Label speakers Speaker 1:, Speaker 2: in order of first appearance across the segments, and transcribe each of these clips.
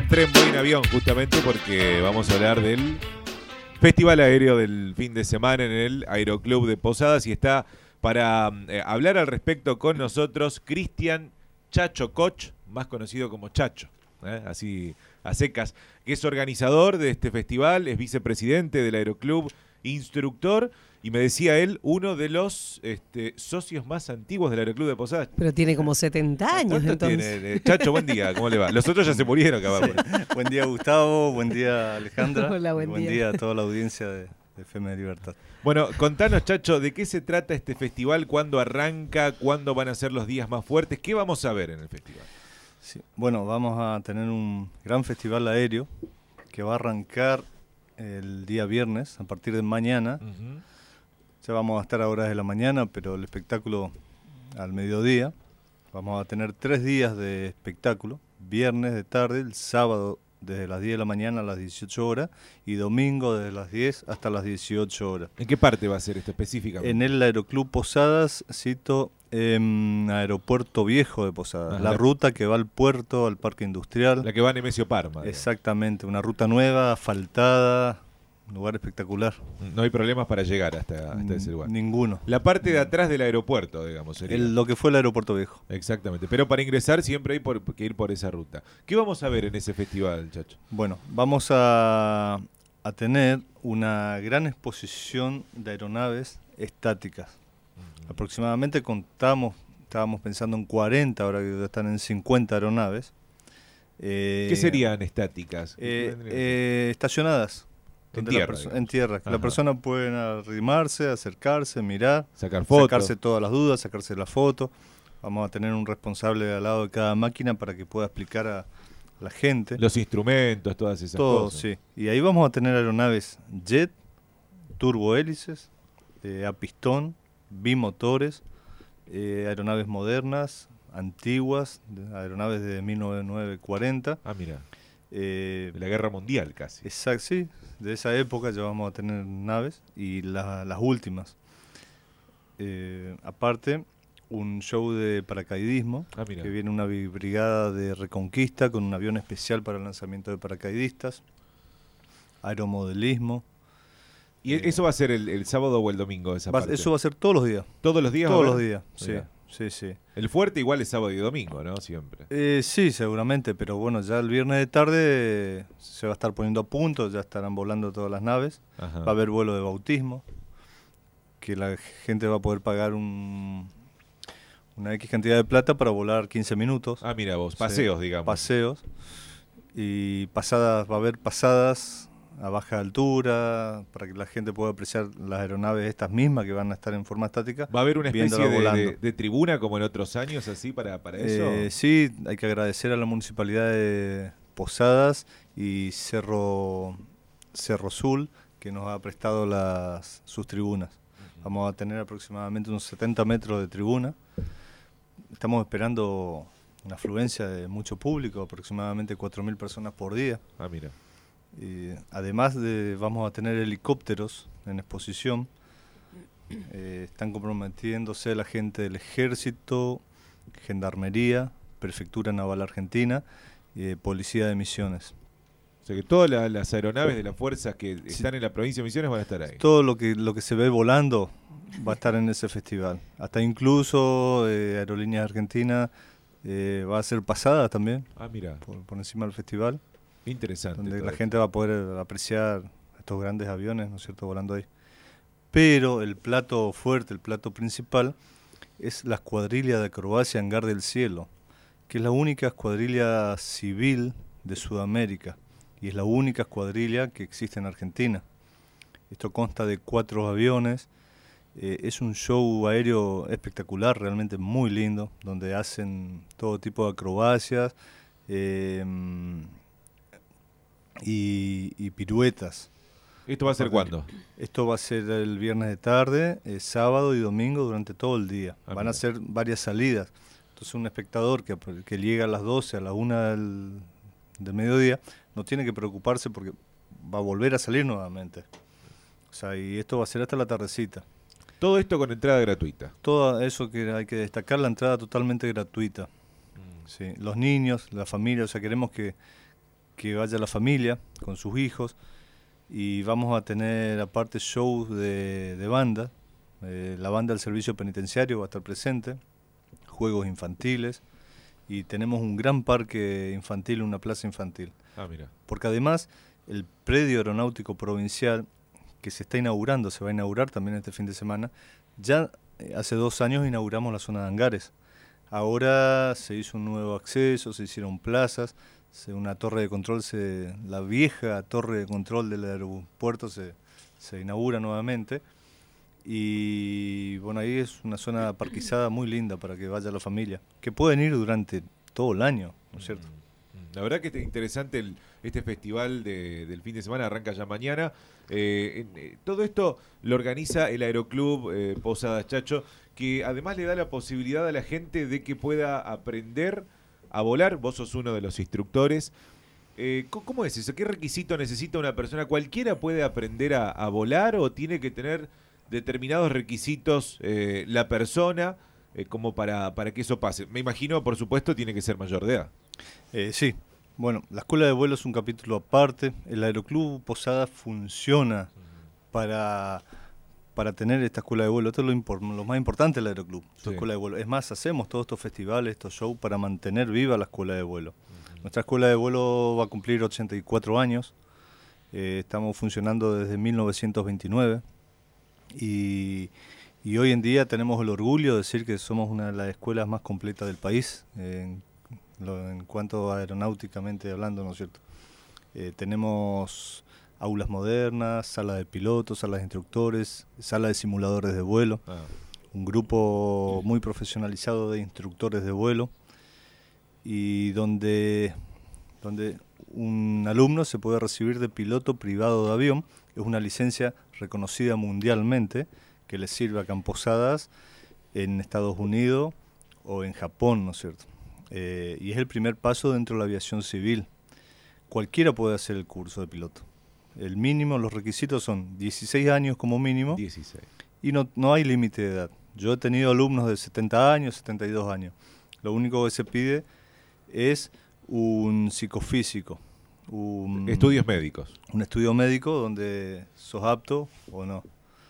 Speaker 1: tren, voy en avión, justamente porque vamos a hablar del Festival Aéreo del fin de semana en el Aeroclub de Posadas y está para hablar al respecto con nosotros Cristian Chacho Koch, más conocido como Chacho, así a secas, que es organizador de este festival, es vicepresidente del Aeroclub, instructor y me decía él, uno de los socios más antiguos del Aeroclub de Posadas.
Speaker 2: Pero tiene como 70 años entonces.
Speaker 1: Tiene? Chacho, buen día, ¿cómo le va? Los otros ya se murieron, cabrón.
Speaker 3: Sí. Buen día, Gustavo, buen día, Alejandra.
Speaker 2: Hola, buen día
Speaker 3: A toda la audiencia de FM de Libertad.
Speaker 1: Bueno, contanos, Chacho, ¿de qué se trata este festival? ¿Cuándo arranca? ¿Cuándo van a ser los días más fuertes? ¿Qué vamos a ver en el festival?
Speaker 3: Sí. Bueno, vamos a tener un gran festival aéreo que va a arrancar el día viernes, a partir de mañana. Ya vamos a estar a horas de la mañana, pero el espectáculo al mediodía. Vamos a tener 3 días de espectáculo, viernes de tarde, el sábado desde las 10 de la mañana a las 18 horas y domingo desde las 10 hasta las 18 horas.
Speaker 1: ¿En qué parte va a ser esto específicamente?
Speaker 3: En el Aeroclub Posadas, cito, Aeropuerto Viejo de Posadas.
Speaker 1: Ajá.
Speaker 3: La ruta que va al puerto, al parque industrial.
Speaker 1: La que va a Nemesio Parma.
Speaker 3: Exactamente, una ruta nueva, asfaltada, un lugar espectacular.
Speaker 1: No hay problemas para llegar hasta ese lugar.
Speaker 3: Ninguno.
Speaker 1: La parte de atrás del aeropuerto, digamos. Sería.
Speaker 3: Lo que fue el Aeropuerto Viejo.
Speaker 1: Exactamente, pero para ingresar siempre hay que ir por esa ruta. ¿Qué vamos a ver en ese festival, Chacho?
Speaker 3: Bueno, vamos a tener una gran exposición de aeronaves estáticas. Aproximadamente estábamos pensando en 40, ahora que están en 50 aeronaves.
Speaker 1: ¿Qué serían estáticas?
Speaker 3: Estacionadas.
Speaker 1: En tierra.
Speaker 3: En tierra. La persona puede arrimarse, acercarse, mirar,
Speaker 1: sacar fotos,
Speaker 3: sacarse todas las dudas, sacarse la foto. Vamos a tener un responsable al lado de cada máquina para que pueda explicar a la gente.
Speaker 1: Los instrumentos, todas esas cosas.
Speaker 3: Sí. Y ahí vamos a tener aeronaves jet, turbohélices, a pistón, bimotores, aeronaves modernas, antiguas, aeronaves de 1940.
Speaker 1: Ah, mira. De la Guerra Mundial casi.
Speaker 3: Exacto, sí. De esa época ya vamos a tener naves y las últimas. Aparte, un show de paracaidismo, que viene una brigada de Reconquista con un avión especial para el lanzamiento de paracaidistas, aeromodelismo.
Speaker 1: ¿Y eso va a ser el sábado o el domingo? Esa parte?
Speaker 3: Eso va a ser todos los días.
Speaker 1: ¿Todos los días?
Speaker 3: Todos los días, sí. Sí.
Speaker 1: El fuerte igual es sábado y domingo, ¿no? Siempre.
Speaker 3: Sí, seguramente, pero bueno, ya el viernes de tarde se va a estar poniendo a punto, ya estarán volando todas las naves.
Speaker 1: Ajá.
Speaker 3: Va a haber vuelo de bautismo, que la gente va a poder pagar una X cantidad de plata para volar 15 minutos.
Speaker 1: Ah, mira vos, paseos, sí, digamos.
Speaker 3: Paseos. Y pasadas, va a haber pasadas a baja altura, para que la gente pueda apreciar las aeronaves estas mismas que van a estar en forma estática.
Speaker 1: ¿Va a haber una especie de tribuna como en otros años así para eso?
Speaker 3: Sí, hay que agradecer a la Municipalidad de Posadas y Cerro Azul que nos ha prestado sus tribunas. Vamos a tener aproximadamente unos 70 metros de tribuna. Estamos esperando una afluencia de mucho público, aproximadamente 4.000 personas por día.
Speaker 1: Ah, mira.
Speaker 3: Además vamos a tener helicópteros en exposición. Están comprometiéndose la gente del Ejército, Gendarmería, Prefectura Naval Argentina y Policía de Misiones.
Speaker 1: O sea que todas las aeronaves de las fuerzas que están en la provincia de Misiones van a estar ahí.
Speaker 3: Todo lo que se ve volando va a estar en ese festival. Hasta incluso Aerolíneas Argentinas va a ser pasada también.
Speaker 1: Ah, mira.
Speaker 3: Por encima del festival.
Speaker 1: Interesante.
Speaker 3: Donde la gente va a poder apreciar estos grandes aviones, ¿no es cierto?, volando ahí. Pero el plato fuerte, el plato principal, es la escuadrilla de acrobacia Hangar del Cielo, que es la única escuadrilla civil de Sudamérica y es la única escuadrilla que existe en Argentina. Esto consta de 4 aviones. Es un show aéreo espectacular, realmente muy lindo, donde hacen todo tipo de acrobacias y piruetas.
Speaker 1: ¿Esto va a ser cuándo?
Speaker 3: Esto va a ser el viernes de tarde, sábado y domingo durante todo el día. Van a ser varias salidas. Entonces un espectador que llega a las 12, a la 1 del mediodía, no tiene que preocuparse porque va a volver a salir nuevamente. O sea, y esto va a ser hasta la tardecita.
Speaker 1: Todo esto con entrada gratuita.
Speaker 3: Todo eso que hay que destacar, la entrada totalmente gratuita. Sí, los niños, la familia, o sea, queremos que que vaya la familia con sus hijos, y vamos a tener aparte shows de banda. La banda del servicio penitenciario va a estar presente, juegos infantiles, y tenemos un gran parque infantil, una plaza infantil.
Speaker 1: Mira.
Speaker 3: Porque además el predio aeronáutico provincial que se está inaugurando, se va a inaugurar también este fin de semana, ya hace 2 años inauguramos la zona de hangares. Ahora se hizo un nuevo acceso, se hicieron plazas, una torre de control, la vieja torre de control del aeropuerto se inaugura nuevamente. Y bueno, ahí es una zona parquizada muy linda para que vaya la familia, que pueden ir durante todo el año, ¿no es cierto?
Speaker 1: La verdad que es interesante este festival del fin de semana, arranca ya mañana. Todo esto lo organiza el Aeroclub Posadas Chacho, que además le da la posibilidad a la gente de que pueda aprender a volar. Vos sos uno de los instructores. ¿Cómo es eso? ¿Qué requisito necesita una persona? ¿Cualquiera puede aprender a volar o tiene que tener determinados requisitos la persona como para que eso pase? Me imagino, por supuesto, tiene que ser mayor de edad.
Speaker 3: Sí, bueno, la escuela de vuelo es un capítulo aparte. El Aeroclub Posadas funciona para tener esta escuela de vuelo. Esto es lo más importante del Aeroclub, su escuela de vuelo. Es más, hacemos todos estos festivales, estos shows para mantener viva la escuela de vuelo. Nuestra escuela de vuelo va a cumplir 84 años. Estamos funcionando desde 1929 y hoy en día tenemos el orgullo de decir que somos una de las escuelas más completas del país en cuanto a aeronáuticamente hablando, ¿no es cierto? Tenemos aulas modernas, salas de pilotos, salas de instructores, salas de simuladores de vuelo, un grupo muy profesionalizado de instructores de vuelo, y donde un alumno se puede recibir de piloto privado de avión. Es una licencia reconocida mundialmente que le sirve acá en Posadas, en Estados Unidos o en Japón, ¿no es cierto? Y es el primer paso dentro de la aviación civil. Cualquiera puede hacer el curso de piloto. El mínimo, los requisitos son 16 años como mínimo.
Speaker 1: 16.
Speaker 3: Y no hay límite de edad. Yo he tenido alumnos de 70 años, 72 años. Lo único que se pide es un psicofísico.
Speaker 1: Estudios médicos.
Speaker 3: Un estudio médico donde sos apto o no.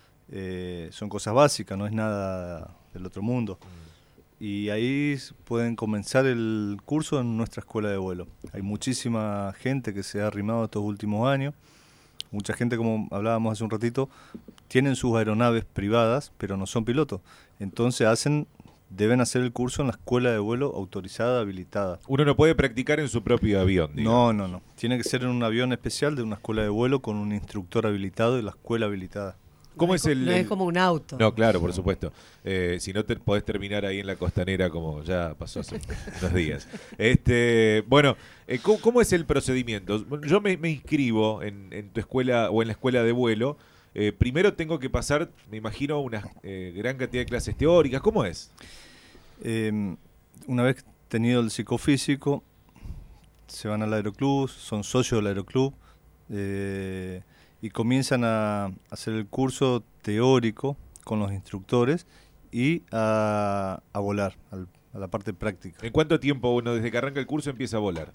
Speaker 3: Son cosas básicas, no es nada del otro mundo. Y ahí pueden comenzar el curso en nuestra escuela de vuelo. Hay muchísima gente que se ha arrimado estos últimos años. Mucha gente, como hablábamos hace un ratito, tienen sus aeronaves privadas, pero no son pilotos. Entonces deben hacer el curso en la escuela de vuelo autorizada, habilitada.
Speaker 1: Uno no puede practicar en su propio avión, digamos.
Speaker 3: No. Tiene que ser en un avión especial de una escuela de vuelo con un instructor habilitado de la escuela habilitada.
Speaker 1: ¿Cómo es
Speaker 2: No es como un auto.
Speaker 1: No, claro, por supuesto. Si no, podés terminar ahí en la costanera como ya pasó hace unos días. Bueno, ¿cómo es el procedimiento? Yo me inscribo en tu escuela o en la escuela de vuelo. Primero tengo que pasar, me imagino, una gran cantidad de clases teóricas. ¿Cómo es?
Speaker 3: Una vez tenido el psicofísico, se van al aeroclub, son socios del aeroclub, y comienzan a hacer el curso teórico con los instructores y a volar, a la parte práctica.
Speaker 1: ¿En cuánto tiempo uno desde que arranca el curso empieza a volar?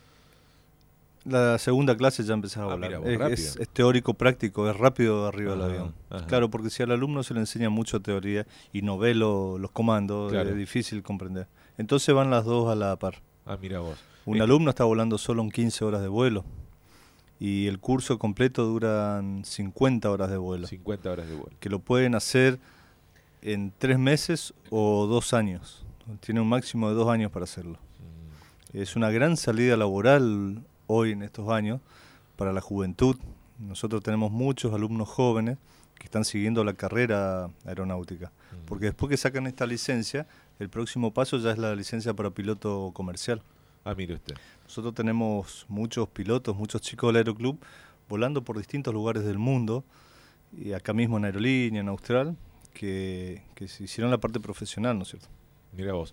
Speaker 3: La segunda clase ya empezás a volar.
Speaker 1: Mira vos,
Speaker 3: es teórico práctico, es rápido arriba del
Speaker 1: Ajá,
Speaker 3: avión.
Speaker 1: ajá.
Speaker 3: Claro, porque si al alumno se le enseña mucho teoría y no ve los comandos,
Speaker 1: Claro.
Speaker 3: es difícil comprender. Entonces van las dos a la par.
Speaker 1: Mira vos.
Speaker 3: Un alumno está volando solo en 15 horas de vuelo y el curso completo duran 50 horas de vuelo.
Speaker 1: 50 horas de vuelo.
Speaker 3: Que lo pueden hacer en 3 meses o 2 años. Tiene un máximo de 2 años para hacerlo. Es una gran salida laboral hoy en estos años para la juventud. Nosotros tenemos muchos alumnos jóvenes que están siguiendo la carrera aeronáutica, porque después que sacan esta licencia, el próximo paso ya es la licencia para piloto comercial.
Speaker 1: Mire usted.
Speaker 3: Nosotros tenemos muchos pilotos, muchos chicos del Aeroclub volando por distintos lugares del mundo, y acá mismo en Aerolínea, en Austral, que se hicieron la parte profesional, ¿no es cierto?
Speaker 1: Mira vos.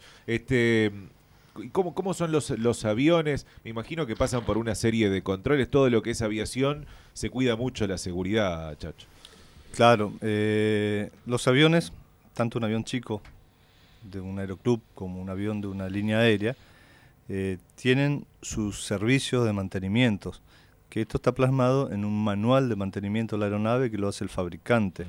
Speaker 1: ¿Cómo son los aviones? Me imagino que pasan por una serie de controles. Todo lo que es aviación, se cuida mucho la seguridad, Chacho.
Speaker 3: Claro. Los aviones, tanto un avión chico de un aeroclub como un avión de una línea aérea, tienen sus servicios de mantenimientos, que esto está plasmado en un manual de mantenimiento de la aeronave que lo hace el fabricante.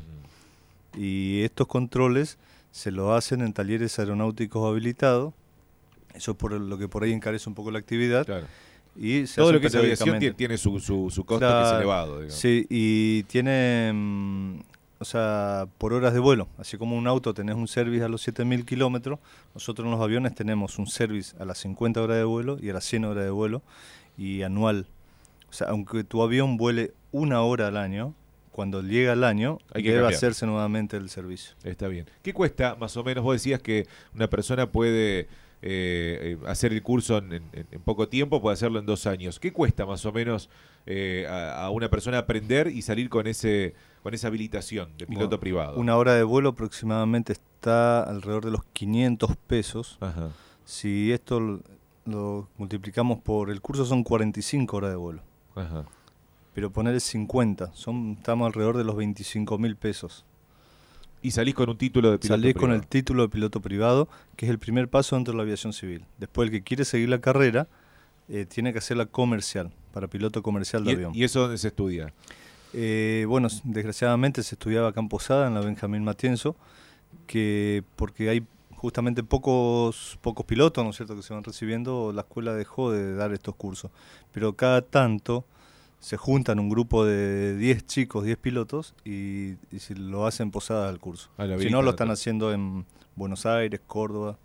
Speaker 3: Y estos controles se lo hacen en talleres aeronáuticos habilitados. Eso es por lo que por ahí encarece un poco la actividad.
Speaker 1: Claro.
Speaker 3: Y
Speaker 1: todo lo que es aviación tiene su costo, claro, que es elevado, digamos.
Speaker 3: Sí, y tiene, o sea, por horas de vuelo. Así como un auto tenés un service a los 7.000 kilómetros, nosotros en los aviones tenemos un service a las 50 horas de vuelo y a las 100 horas de vuelo, y anual. O sea, aunque tu avión vuele 1 hora al año, cuando llega el año, debe hacerse nuevamente el servicio.
Speaker 1: Está bien. ¿Qué cuesta, más o menos? Vos decías que una persona puede hacer el curso en poco tiempo, puede hacerlo en 2 años. ¿Qué cuesta, más o menos, a una persona aprender y salir con esa habilitación de piloto privado?
Speaker 3: 1 hora de vuelo aproximadamente está alrededor de los 500 pesos.
Speaker 1: Ajá.
Speaker 3: Si esto lo multiplicamos por el curso, son 45 horas de vuelo.
Speaker 1: Ajá.
Speaker 3: Pero poner 50, estamos alrededor de los 25.000 pesos.
Speaker 1: Y salís con un título de piloto privado.
Speaker 3: Salís con el título de piloto privado, que es el primer paso dentro de la aviación civil. Después, el que quiere seguir la carrera, tiene que hacer la comercial, para piloto comercial de avión.
Speaker 1: ¿Y eso dónde se estudia?
Speaker 3: Bueno, desgraciadamente se estudiaba acá en Posada, en la Benjamín Matienzo, porque hay justamente pocos pilotos, ¿no es cierto?, que se van recibiendo. La escuela dejó de dar estos cursos. Pero cada tanto se juntan un grupo de 10 chicos, 10 pilotos, y se lo hacen Posadas al curso. Si no, lo están haciendo en Buenos Aires, Córdoba.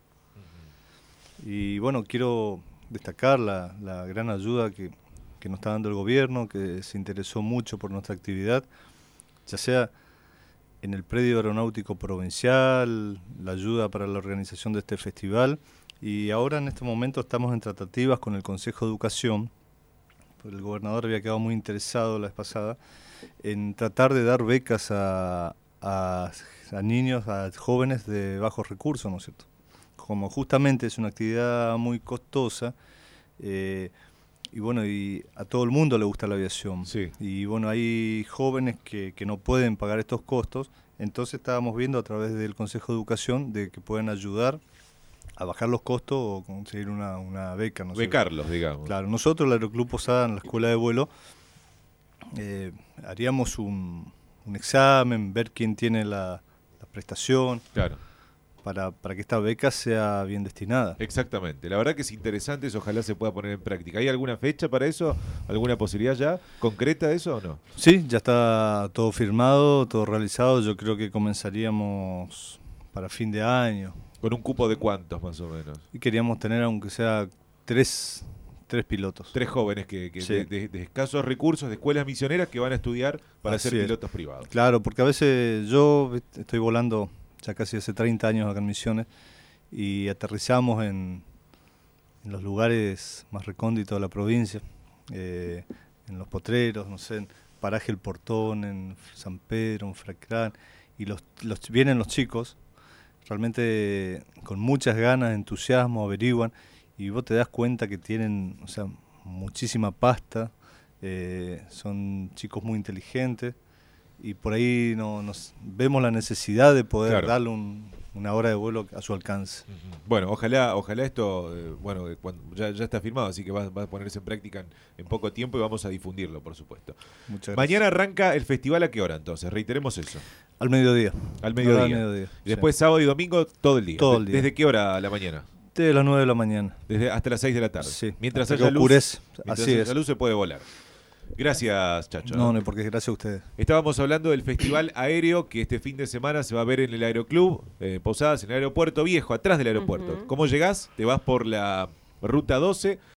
Speaker 3: Y bueno, quiero destacar la gran ayuda que nos está dando el gobierno, que se interesó mucho por nuestra actividad, ya sea en el predio aeronáutico provincial, la ayuda para la organización de este festival, y ahora en este momento estamos en tratativas con el Consejo de Educación. El gobernador había quedado muy interesado la vez pasada en tratar de dar becas a niños, a jóvenes de bajos recursos, ¿no es cierto? Como justamente es una actividad muy costosa, y bueno, y a todo el mundo le gusta la aviación.
Speaker 1: Sí.
Speaker 3: Y bueno, hay jóvenes que no pueden pagar estos costos, entonces estábamos viendo a través del Consejo de Educación de que pueden ayudar a bajar los costos o conseguir una beca. ¿No?
Speaker 1: Becarlos, digamos.
Speaker 3: Claro, nosotros, el Aeroclub Posada, en la escuela de vuelo, haríamos un examen, ver quién tiene la prestación.
Speaker 1: Claro.
Speaker 3: Para que esta beca sea bien destinada.
Speaker 1: Exactamente. La verdad que es interesante, eso ojalá se pueda poner en práctica. ¿Hay alguna fecha para eso? ¿Alguna posibilidad ya concreta de eso o no?
Speaker 3: Sí, ya está todo firmado, todo realizado. Yo creo que comenzaríamos para fin de año.
Speaker 1: ¿Con un cupo de cuántos más o menos?
Speaker 3: Y queríamos tener, aunque sea, tres pilotos.
Speaker 1: 3 jóvenes que
Speaker 3: sí,
Speaker 1: de escasos recursos, de escuelas misioneras, que van a estudiar para
Speaker 3: Así
Speaker 1: ser pilotos privados.
Speaker 3: Claro, porque a veces yo estoy volando ya casi hace 30 años acá en Misiones, y aterrizamos en los lugares más recónditos de la provincia, en Los Potreros, no sé, en Paraje El Portón, en San Pedro, en Fracrán, y vienen los chicos, realmente con muchas ganas, entusiasmo, averiguan, y vos te das cuenta que tienen, o sea, muchísima pasta, son chicos muy inteligentes, y por ahí nos vemos la necesidad de poder darle una hora de vuelo a su alcance.
Speaker 1: Bueno, ojalá esto, cuando ya está firmado, así que va a ponerse en práctica en poco tiempo y vamos a difundirlo, por supuesto.
Speaker 3: Muchas gracias.
Speaker 1: Mañana arranca el festival, ¿a qué hora entonces? Reiteremos eso.
Speaker 3: Al mediodía.
Speaker 1: Al mediodía. Y después sábado y domingo todo el día.
Speaker 3: Todo el día.
Speaker 1: ¿Desde qué hora a la mañana?
Speaker 3: Desde las 9 de la mañana.
Speaker 1: Hasta las 6 de la tarde.
Speaker 3: Sí.
Speaker 1: Mientras
Speaker 3: hasta
Speaker 1: haya luz,
Speaker 3: oscurece.
Speaker 1: mientras
Speaker 3: Así
Speaker 1: haya
Speaker 3: es.
Speaker 1: luz se puede volar. Gracias, Chacho.
Speaker 3: No, porque gracias a ustedes.
Speaker 1: Estábamos hablando del festival aéreo que este fin de semana se va a ver en el Aeroclub Posadas, en el aeropuerto viejo, atrás del aeropuerto. ¿Cómo llegás? Te vas por la ruta 12,